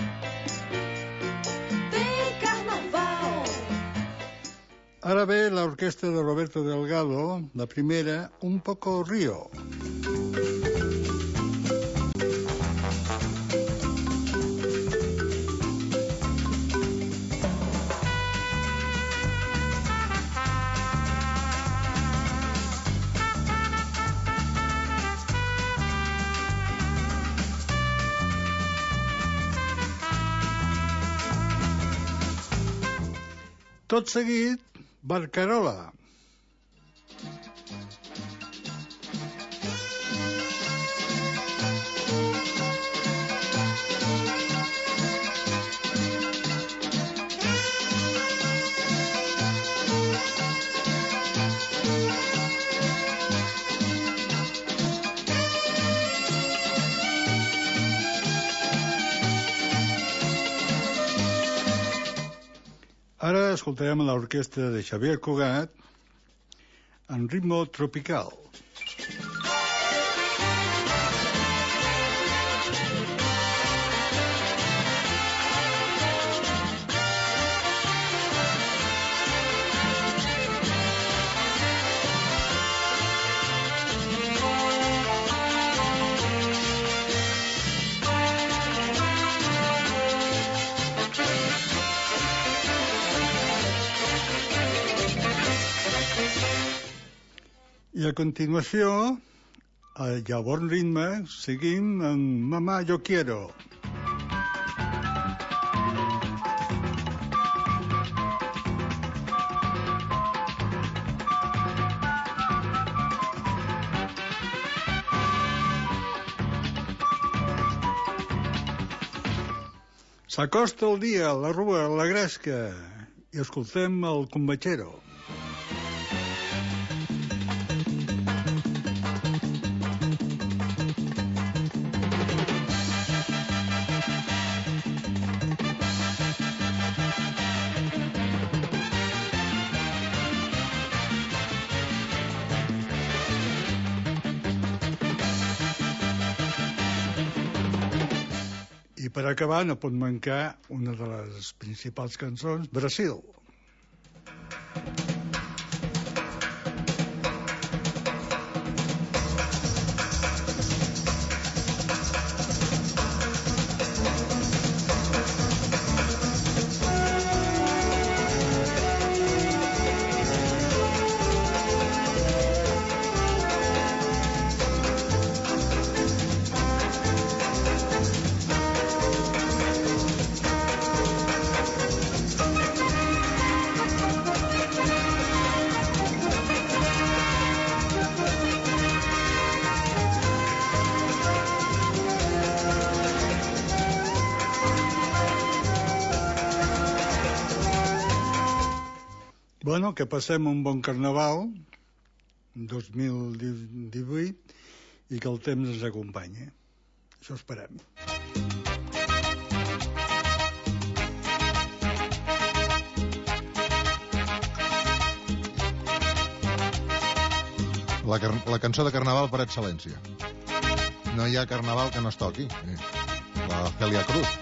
tem carnaval. Ara ve l'orquestra de Roberto Delgado, la primera, Un poco Río. Tot seguit, Barcarola. Ara escoltarem l'orquestra de Xavier Cugat en ritmo tropical. I a continuació, ja a bon ritme, seguim amb Mamá Yo Quiero. S'acosta el dia, la rua, la gresca, i escoltem el Combachero. I per acabar no pot mancar una de les principals cançons, Brasil. Bueno, que passem un bon carnaval, 2018, i que el temps ens acompanyi. Això esperem. La cançó de carnaval per excel·lència. No hi ha carnaval que no es toqui. La Celia Cruz.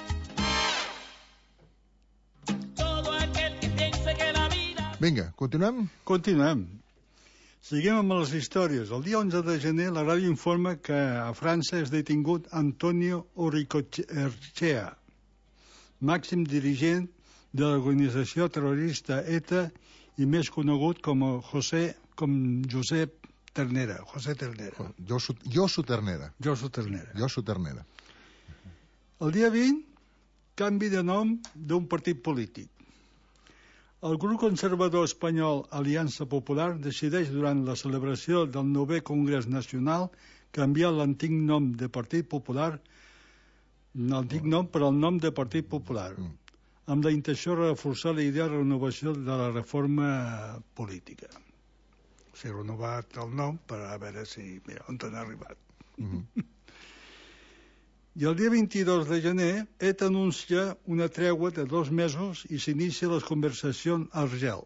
Vinga, continuem? Continuem. Seguim amb les històries. El dia 11 de gener la ràdio informa que a França és detingut Antonio Uricoechea, màxim dirigent de l'organització terrorista ETA i més conegut com Josep Ternera. José Ternera. Josu Ternera. Josu Ternera. Josu Ternera. El dia 20, canvi de nom d'un partit polític. El grup conservador espanyol Aliança Popular decideix durant la celebració del 9è Congrés Nacional canviar l'antic nom de Partit Popular, l'antic nom per al nom de Partit Popular, amb la intenció de reforçar la idea de renovació de la reforma política. O sigui, renovat el nom per a veure si, mira, on han arribat. I el dia 22 de gener, ETA anuncia una tregua de 2 mesos i s'inicia les conversacions a Argel.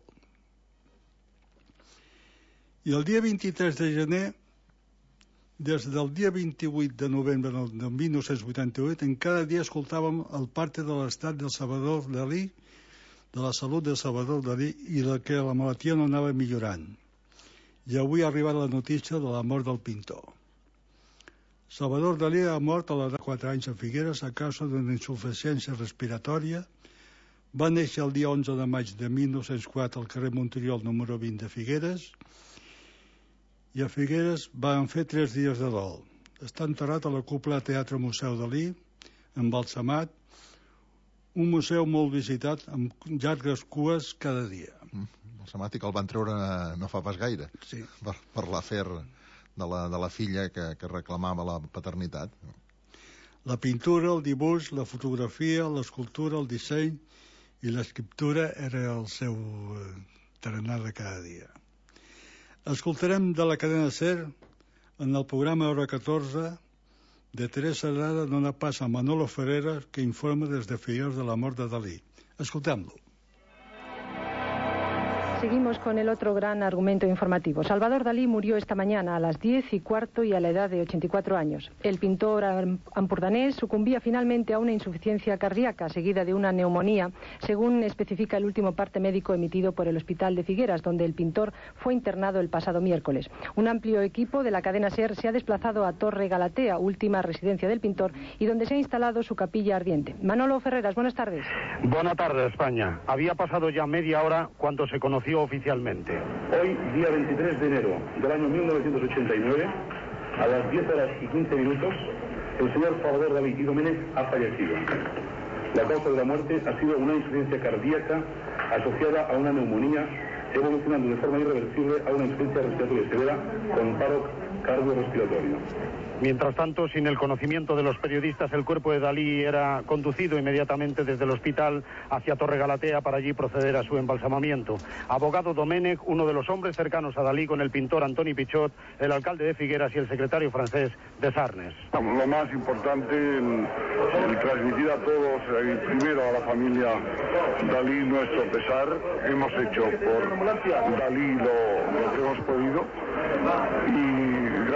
I el dia 23 de gener, des del dia 28 de novembre de 1988, en cada dia escoltàvem el parte de l'estat del Salvador Dalí, de la salut del Salvador Dalí, i que la malaltia no anava millorant. I avui ha arribat la notícia de la mort del pintor. Salvador Dalí ha mort a l'edat de 4 anys a Figueres a causa d'una insuficiència respiratòria. Va néixer el dia 11 de maig de 1904 al carrer Montoriol número 20 de Figueres, i a Figueres van fer 3 dies de dol. Està enterrat a la cúpula Teatre Museu Dalí, embalsamat, un museu molt visitat amb llargues cues cada dia. Embalsamat i que el van treure no fa pas gaire, sí, per l'afer de la filla que reclamava la paternitat. La pintura, el dibuix, la fotografia, l'escultura, el disseny i l'escriptura era el seu tarannà de cada dia. Escoltarem de la cadena SER, en el programa Hora 14, de Teresa Herrera, dona pas a Manolo Ferreira, que informa des de Figueres de la mort de Dalí. Escoltem-lo. Seguimos con el otro gran argumento informativo. Salvador Dalí murió esta mañana a las 10:15 y a la edad de 84 años. El pintor ampurdanés sucumbía finalmente a una insuficiencia cardíaca seguida de una neumonía, según especifica el último parte médico emitido por el Hospital de Figueras, donde el pintor fue internado el pasado miércoles. Un amplio equipo de la cadena SER se ha desplazado a Torre Galatea, última residencia del pintor, y donde se ha instalado su capilla ardiente. Manolo Ferreras, buenas tardes. Buenas tardes, España. Había pasado ya media hora cuando se conoció oficialmente. Hoy, día 23 de enero del año 1989, a las 10:15, el señor Salvador Dalí y Domènech ha fallecido. La causa de la muerte ha sido una insuficiencia cardíaca asociada a una neumonía, evolucionando de forma irreversible a una insuficiencia respiratoria severa con paro cardiorrespiratorio. Mientras tanto, sin el conocimiento de los periodistas, el cuerpo de Dalí era conducido inmediatamente desde el hospital hacia Torre Galatea para allí proceder a su embalsamamiento. Abogado Domènech, uno de los hombres cercanos a Dalí con el pintor Antoni Pichot, el alcalde de Figueras y el secretario francés de Sarnes. Lo más importante, el transmitir a todos, primero a la familia Dalí, nuestro pesar. Hemos hecho por Dalí lo que hemos podido y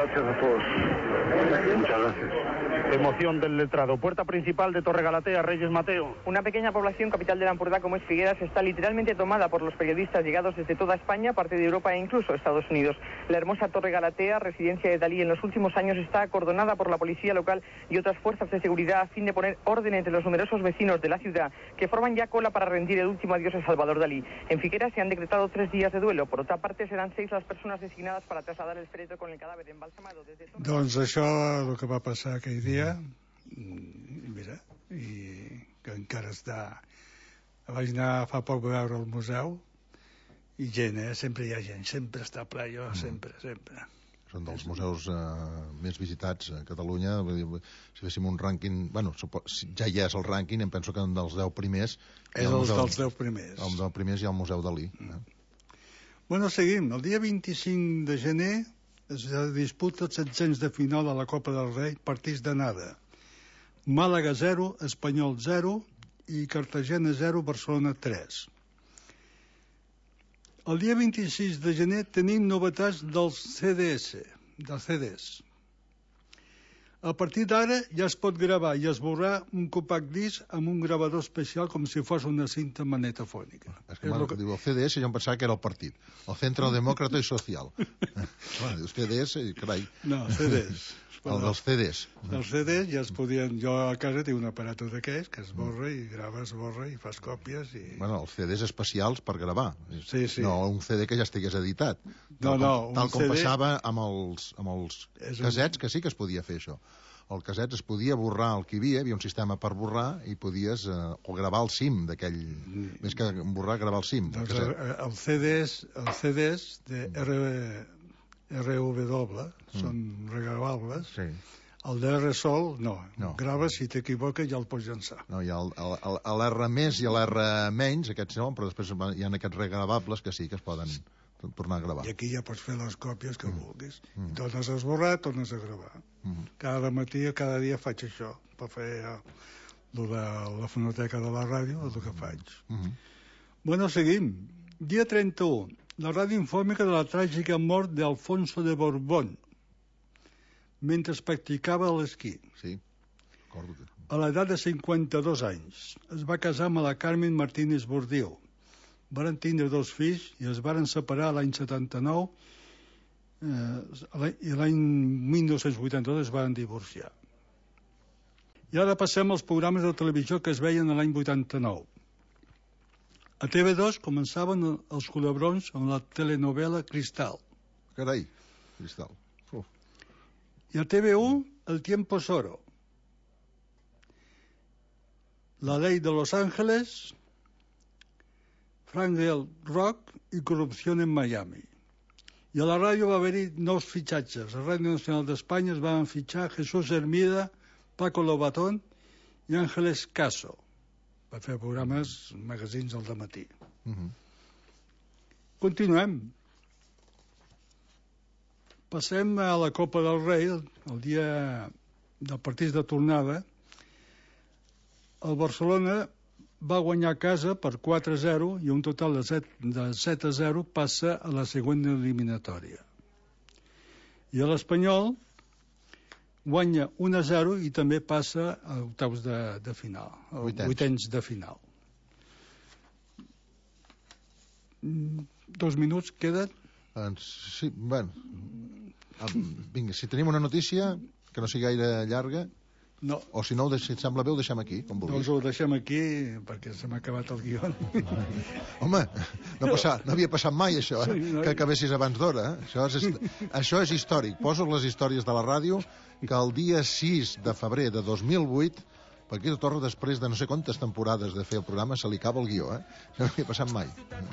gracias a todos. Muchas gracias. Emoción del letrado. Puerta principal de Torre Galatea, Reyes Mateo. Una pequeña población capital de la Ampurdá como es Figueras está literalmente tomada por los periodistas llegados desde toda España, parte de Europa e incluso Estados Unidos. La hermosa Torre Galatea, residencia de Dalí en los últimos años, está acordonada por la policía local y otras fuerzas de seguridad a fin de poner orden entre los numerosos vecinos de la ciudad que forman ya cola para rendir el último adiós a Salvador Dalí. En Figueras se han decretado 3 días de duelo. Por otra parte, serán 6 las personas designadas para trasladar el féretro con el cadáver embalsamado desde... Doncs això, el que va passar aquell dia, mira, i que encara està... Vaig anar fa poc a veure el museu i gent, sempre hi ha gent, sempre està ple, jo sempre. Són dels museus més visitats a Catalunya. Si féssim un rànquing... Bueno, ja hi és el rànquing, em penso que un dels 10 primers... És els dels 10 primers. Els 10 primers hi ha el Museu Dalí. Bueno, seguim. El dia 25 de gener es disputa els 700 de final a la Copa del Rei, partits d'anada. Màlaga 0, Espanyol 0 i Cartagena 0, Barcelona 3. El dia 26 de gener tenim novetats dels CDs. A partir d'ara ja es pot gravar i esborrar un compact disc amb un gravador especial com si fos una cinta magnetofònica. És que diu el CDS, jo em pensava que era el partit, el Centro Demócrata i Social. Dius CDS, carai. No, CDs. El dels CDs. Els CDs ja es podien... Jo a casa tinc un aparato d'aquells que esborra i grava, esborra i fas còpies i... Bueno, els CDs especials per gravar. Sí. No un CD que ja estigués editat. Tal com passava amb els casets, que sí que es podia fer això. El caset es podia borrar el que hi havia un sistema per borrar i podies o gravar el cim d'aquell... Més que borrar, gravar el cim. Doncs els CDs de RW són regravables. Sí. El de R-Sol, no. Graves, si t'equivoques, ja el pots llançar. No, hi ha l'R més i l'R menys, aquests no, però després hi ha aquests regravables que sí que es poden tornar a gravar. I aquí ja pots fer les còpies que vulguis. Tornes a esborrar, tornes a gravar. Cada matí, cada dia faig això, per fer la fonoteca de la ràdio, és el que faig. Bueno, seguim. Dia 31. La ràdio informa de la tràgica mort d'Alfonso de Borbón mentre practicava l'esquí. Sí, recordo. A l'edat de 52 anys. Es va casar amb la Carmen Martínez Bordiu. Varen tindre 2 fills i es varen separar l'any 79 i l'any 1982 es varen divorciar. I ara passem als programes de televisió que es veien l'any 89. A TV2 començaven els culebrons amb la telenovela Cristal. Carai, Cristal. I a TV1, El Tiempo es Oro. La Ley de Los Ángeles, Fraggle Rock i Corrupció en Miami. I a la ràdio va haver-hi nous fitxatges. A Ràdio Nacional d'Espanya es van fitxar Jesús Hermida, Paco Lobatón i Ángeles Caso per fer programes, magazins al dematí. Continuem. Passem a la Copa del Rei, el dia del partit de tornada. El Barcelona va guanyar a casa per 4-0 i un total de 7-0 passa a la següent eliminatòria. I l'Espanyol guanya 1-0 i també passa a octaus de final, vuitens de final. 2 minuts queden? Sí, bueno. Vinga, si tenim una notícia que no sigui gaire llarga, no. O si no, si et sembla bé, ho deixem aquí, com vulguis. Doncs ho deixem aquí, perquè se m'ha acabat el guió. Home, no havia passat mai això, que acabessis abans d'hora. Això és històric. Poso les històries de la ràdio que el dia 6 de febrer de 2008, Paquito Torra, després de no sé quantes temporades de fer el programa, se li acaba el guió, Això no havia passat mai.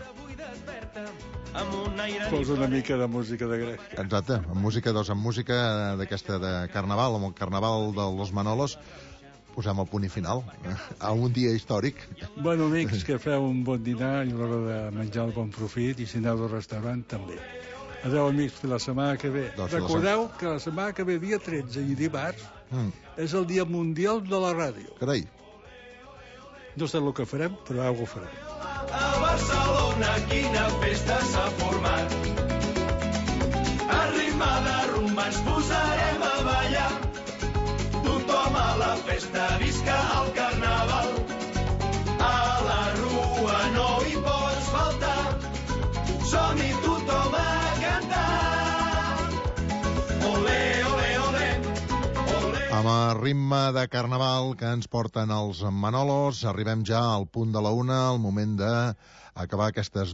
Posa una mica de música de grec. Exacte, amb música d'aquesta de Carnaval, amb el Carnaval de los Manolos, posem el punt i final a un dia històric. Bueno, amics, que feu un bon dinar i a l'hora de menjar el bon profit, i si aneu al restaurant també. Adéu, amics, fins la setmana que ve. Recordeu que la setmana que ve, dia 13 i dimarts, és el Dia Mundial de la Ràdio. Carai. No sé el que farem, però alguna cosa farem. A Barcelona quina festa s'ha format, arrimada, rumba ens posarem a ballar. Tothom a la festa, visca el carnaval. A la rua no hi pots faltar. Som-hi tothom a cantar. Olé, olé, olé, olé. Amb el ritme de carnaval que ens porten els Manolos, arribem ja al punt de la 1, el moment d'acabar aquestes